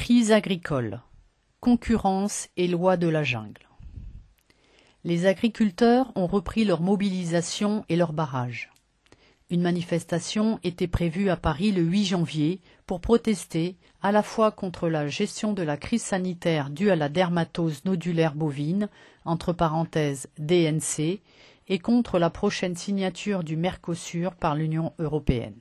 Crise agricole, concurrence et loi de la jungle. Les agriculteurs ont repris leur mobilisation et leur barrage. Une manifestation était prévue à Paris le 8 janvier pour protester à la fois contre la gestion de la crise sanitaire due à la dermatose nodulaire bovine, entre parenthèses DNC, et contre la prochaine signature du Mercosur par l'Union européenne.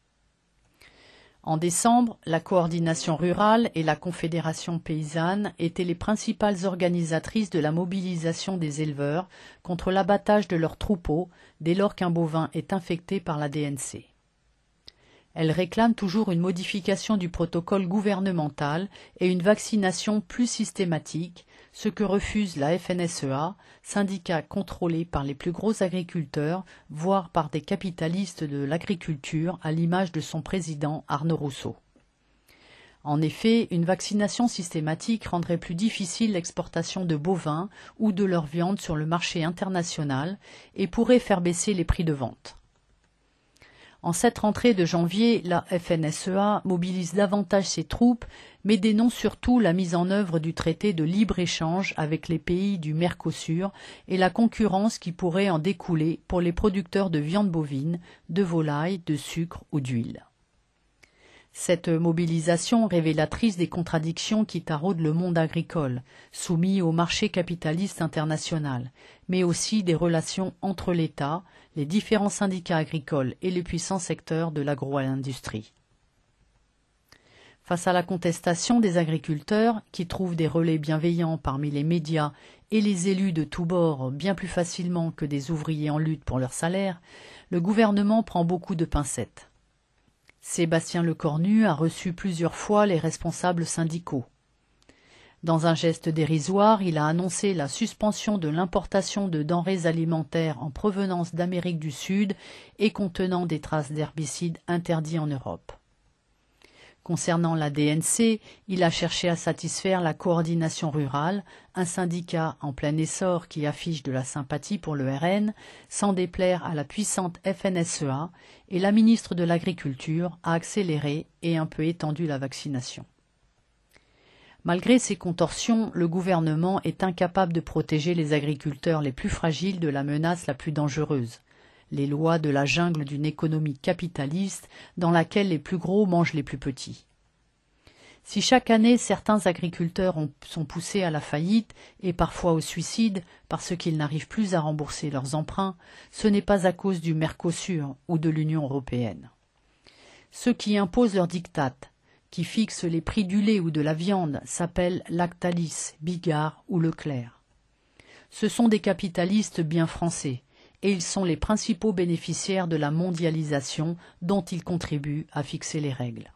En décembre, la Coordination rurale et la Confédération paysanne étaient les principales organisatrices de la mobilisation des éleveurs contre l'abattage de leurs troupeaux dès lors qu'un bovin est infecté par la DNC. Elles réclament toujours une modification du protocole gouvernemental et une vaccination plus systématique, ce que refuse la FNSEA, syndicat contrôlé par les plus gros agriculteurs, voire par des capitalistes de l'agriculture, à l'image de son président Arnaud Rousseau. En effet, une vaccination systématique rendrait plus difficile l'exportation de bovins ou de leur viande sur le marché international et pourrait faire baisser les prix de vente. En cette rentrée de janvier, la FNSEA mobilise davantage ses troupes, mais dénonce surtout la mise en œuvre du traité de libre-échange avec les pays du Mercosur et la concurrence qui pourrait en découler pour les producteurs de viande bovine, de volaille, de sucre ou d'huile. Cette mobilisation révélatrice des contradictions qui taraudent le monde agricole, soumis au marché capitaliste international, mais aussi des relations entre l'État, les différents syndicats agricoles et les puissants secteurs de l'agro-industrie. Face à la contestation des agriculteurs, qui trouvent des relais bienveillants parmi les médias et les élus de tous bords bien plus facilement que des ouvriers en lutte pour leur salaire, le gouvernement prend beaucoup de pincettes. Sébastien Lecornu a reçu plusieurs fois les responsables syndicaux. Dans un geste dérisoire, il a annoncé la suspension de l'importation de denrées alimentaires en provenance d'Amérique du Sud et contenant des traces d'herbicides interdits en Europe. Concernant la DNC, il a cherché à satisfaire la Coordination rurale, un syndicat en plein essor qui affiche de la sympathie pour le RN, sans déplaire à la puissante FNSEA, et la ministre de l'Agriculture a accéléré et un peu étendu la vaccination. Malgré ces contorsions, le gouvernement est incapable de protéger les agriculteurs les plus fragiles de la menace la plus dangereuse, les lois de la jungle d'une économie capitaliste dans laquelle les plus gros mangent les plus petits. Si chaque année certains agriculteurs sont poussés à la faillite et parfois au suicide parce qu'ils n'arrivent plus à rembourser leurs emprunts, ce n'est pas à cause du Mercosur ou de l'Union européenne. Ceux qui imposent leurs diktats, qui fixent les prix du lait ou de la viande, s'appellent Lactalis, Bigard ou Leclerc. Ce sont des capitalistes bien français, et ils sont les principaux bénéficiaires de la mondialisation dont ils contribuent à fixer les règles.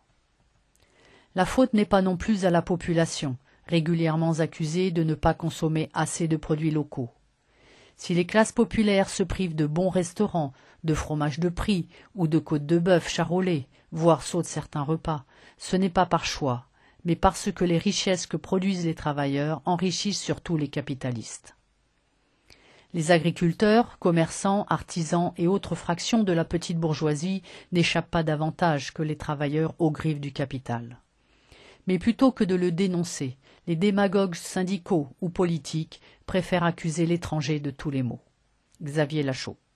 La faute n'est pas non plus à la population, régulièrement accusée de ne pas consommer assez de produits locaux. Si les classes populaires se privent de bons restaurants, de fromage de prix ou de côtes de bœuf charolais, voire sautent certains repas, ce n'est pas par choix, mais parce que les richesses que produisent les travailleurs enrichissent surtout les capitalistes. Les agriculteurs, commerçants, artisans et autres fractions de la petite bourgeoisie n'échappent pas davantage que les travailleurs aux griffes du capital. Mais plutôt que de le dénoncer, les démagogues syndicaux ou politiques préfèrent accuser l'étranger de tous les maux. Xavier Lachaud.